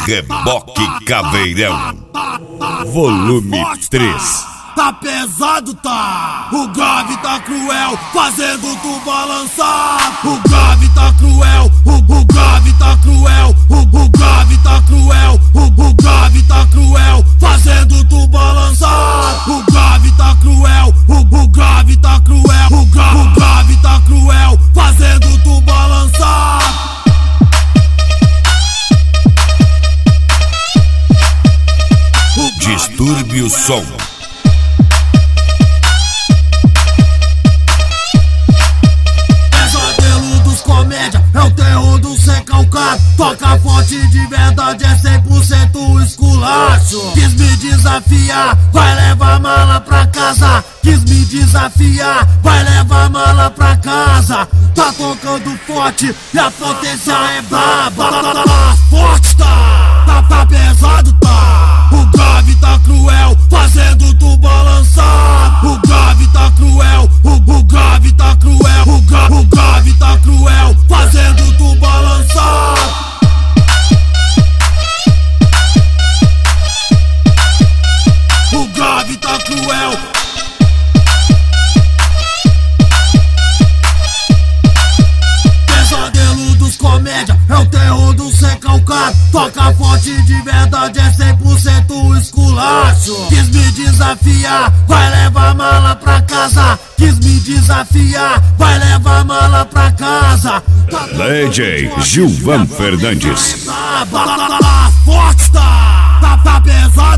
Reboque Caveirão, volume 3. Tá pesado, tá? O grave tá cruel, fazendo tu balançar. O grave tá cruel, o grave tá cruel, o grave tá cruel, o grave tá cruel, fazendo tu balançar. O grave tá cruel, o grave tá cruel, o grave tá cruel, fazendo tu balançar. Distúrbio o som. É o terror do sem calcado. Toca forte de verdade, é 100% esculacho. Quis me desafiar, vai levar mala pra casa. Quis me desafiar, vai levar mala pra casa. Tá tocando forte e a potência é braba. Forte tá pesado, tá. O grave tá cruel, fazendo tu balançar. O grave tá cruel, o grave tá cruel, o grave tá cruel, fazendo tu balançar. O grave tá cruel. Pesadelo dos comédia, é o terror do sem calcado. Toca forte de verdade, é 100% esculacho. Quis me desafiar, vai levar mala pra casa. Quis me desafiar, vai levar mala pra casa. DJ Gilvan Fernandes. Forte tá pesado.